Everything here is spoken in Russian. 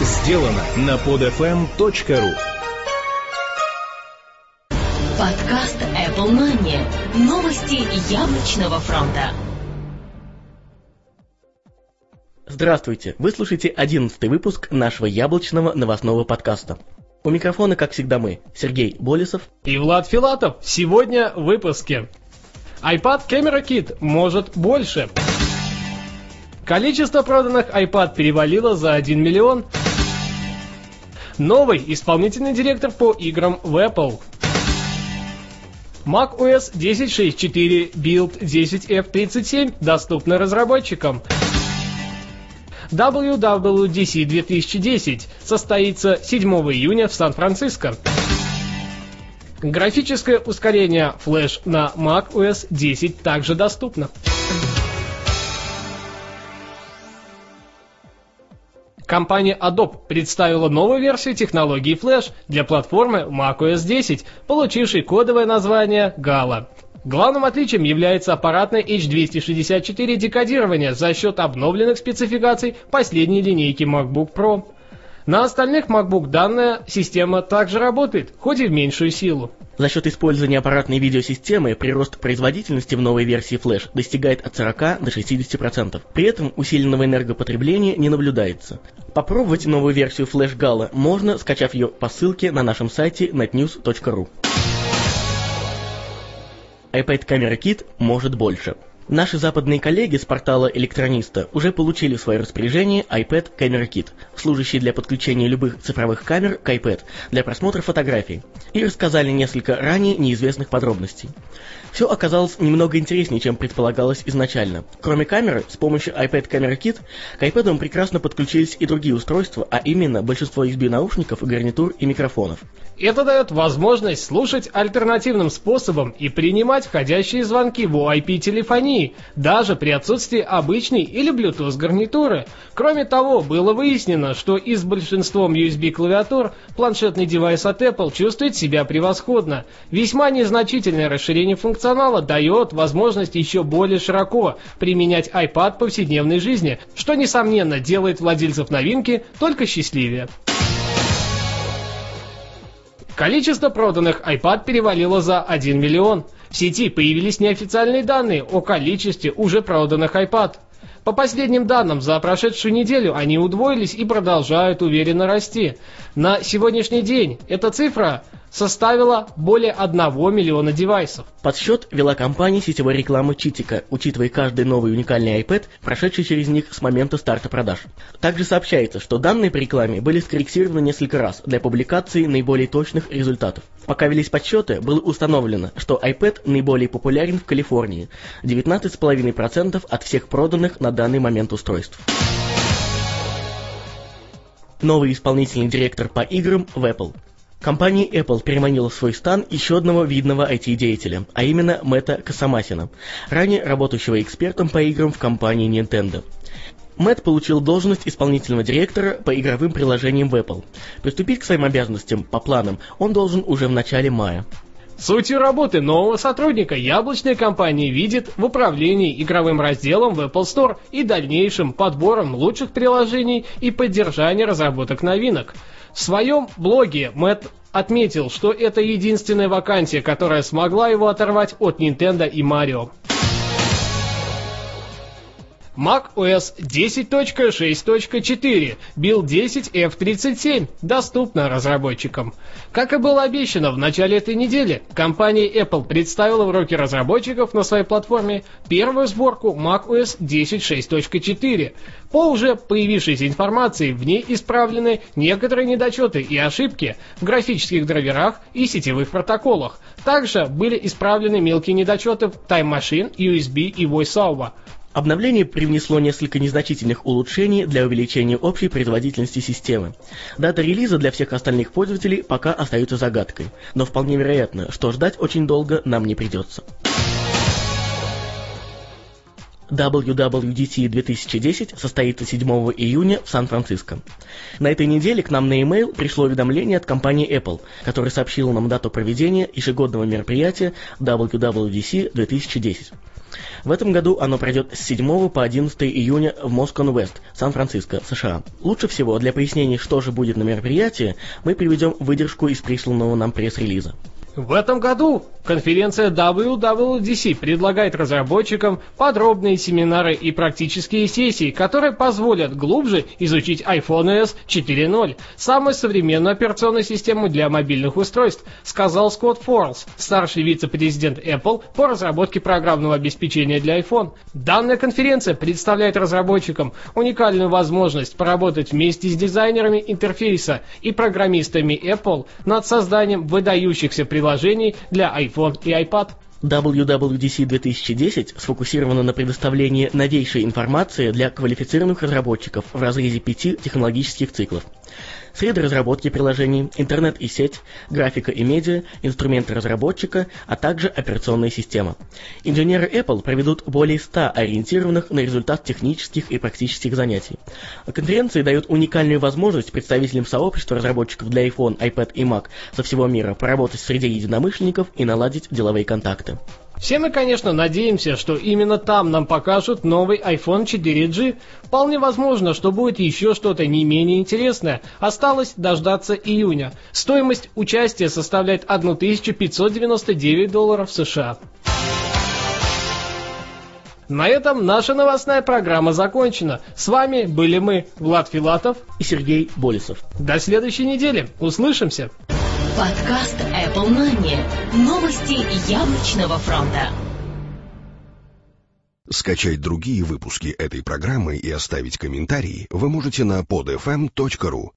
Сделано на podfm.ru. Подкаст Apple Money. Новости яблочного фронта. Здравствуйте! Вы слушаете 11-й выпуск нашего яблочного новостного подкаста. У микрофона, как всегда, мы, Сергей Болесов и Влад Филатов. Сегодня в выпуске. iPad Camera Kit может больше. Количество проданных iPad перевалило за 1 миллион. Новый исполнительный директор по играм в Apple. macOS 10.6.4 Build 10F37 доступна разработчикам. WWDC 2010 состоится 7 июня в Сан-Франциско. Графическое ускорение Flash на macOS 10 также доступно. Компания Adobe представила новую версию технологии Flash для платформы macOS 10, получившей кодовое название Gala. Главным отличием является аппаратное H264 декодирование за счет обновленных спецификаций последней линейки MacBook Pro. На остальных MacBook данная система также работает, хоть и в меньшую силу. За счет использования аппаратной видеосистемы прирост производительности в новой версии Flash достигает от 40 до 60%. При этом усиленного энергопотребления не наблюдается. Попробовать новую версию Flash Gala можно, скачав ее по ссылке на нашем сайте netnews.ru. iPad Camera Kit может больше. Наши западные коллеги с портала Электрониста уже получили в свое распоряжение iPad Camera Kit, служащий для подключения любых цифровых камер к iPad для просмотра фотографий, и рассказали несколько ранее неизвестных подробностей. Все оказалось немного интереснее, чем предполагалось изначально. Кроме камеры, с помощью iPad Camera Kit к iPad прекрасно подключились и другие устройства, а именно большинство USB-наушников, гарнитур и микрофонов. Это дает возможность слушать альтернативным способом и принимать входящие звонки в IP-телефонии, даже при отсутствии обычной или Bluetooth гарнитуры. Кроме того, было выяснено, что и с большинством USB-клавиатур планшетный девайс от Apple чувствует себя превосходно. Весьма незначительное расширение функционала дает возможность еще более широко применять iPad в повседневной жизни, что, несомненно, делает владельцев новинки только счастливее. Количество проданных iPad перевалило за 1 миллион. В сети появились неофициальные данные о количестве уже проданных iPad. По последним данным, за прошедшую неделю они удвоились и продолжают уверенно расти. На сегодняшний день эта цифра составила более 1 миллиона девайсов. Подсчет вела компания сетевой рекламы Читика, учитывая каждый новый уникальный iPad, прошедший через них с момента старта продаж. Также сообщается, что данные по рекламе были скорректированы несколько раз для публикации наиболее точных результатов. Пока велись подсчеты, было установлено, что iPad наиболее популярен в Калифорнии – 19,5% от всех проданных на данный момент устройств. Новый исполнительный директор по играм в Apple. Компания Apple переманила в свой стан еще одного видного IT-деятеля, а именно Мэтта Касамасина, ранее работающего экспертом по играм в компании Nintendo. Мэтт получил должность исполнительного директора по игровым приложениям в Apple. Приступить к своим обязанностям по планам он должен уже в начале мая. Сутью работы нового сотрудника яблочная компания видит в управлении игровым разделом в Apple Store и дальнейшим подбором лучших приложений и поддержании разработок новинок. В своем блоге Мэтт отметил, что это единственная вакансия, которая смогла его оторвать от Nintendo и Mario. macOS 10.6.4 Build 10F37 доступна разработчикам. Как и было обещано в начале этой недели, компания Apple представила в руки разработчиков на своей платформе первую сборку macOS 10.6.4. По уже появившейся информации, в ней исправлены некоторые недочеты и ошибки в графических драйверах и сетевых протоколах. Также были исправлены мелкие недочеты в Time Machine, USB и VoiceOver. Обновление привнесло несколько незначительных улучшений для увеличения общей производительности системы. Дата релиза для всех остальных пользователей пока остается загадкой, но вполне вероятно, что ждать очень долго нам не придется. WWDC 2010 состоится 7 июня в Сан-Франциско. На этой неделе к нам на e-mail пришло уведомление от компании Apple, которая сообщила нам дату проведения ежегодного мероприятия WWDC 2010. В этом году оно пройдет с 7 по 11 июня в Москон-Вест, Сан-Франциско, США. Лучше всего для пояснений, что же будет на мероприятии, мы приведем выдержку из присланного нам пресс-релиза. В этом году конференция WWDC предлагает разработчикам подробные семинары и практические сессии, которые позволят глубже изучить iPhone OS 4.0, самую современную операционную систему для мобильных устройств, сказал Скотт Форлс, старший вице-президент Apple по разработке программного обеспечения для iPhone. Данная конференция представляет разработчикам уникальную возможность поработать вместе с дизайнерами интерфейса и программистами Apple над созданием выдающихся приложений для iPhone и iPad. WWDC 2010 сфокусирована на предоставлении новейшей информации для квалифицированных разработчиков в разрезе 5 технологических циклов. Среды разработки приложений, интернет и сеть, графика и медиа, инструменты разработчика, а также операционная система. Инженеры Apple проведут более 100 ориентированных на результат технических и практических занятий. Конференции дают уникальную возможность представителям сообщества разработчиков для iPhone, iPad и Mac со всего мира поработать среди единомышленников и наладить деловые контакты. Все мы, конечно, надеемся, что именно там нам покажут новый iPhone 4G. Вполне возможно, что будет еще что-то не менее интересное. Осталось дождаться июня. Стоимость участия составляет $1599 США. На этом наша новостная программа закончена. С вами были мы, Влад Филатов и Сергей Болесов. До следующей недели. Услышимся. Подкаст Apple Money. Новости яблочного фронта. Скачать другие выпуски этой программы и оставить комментарии вы можете на podfm.ru.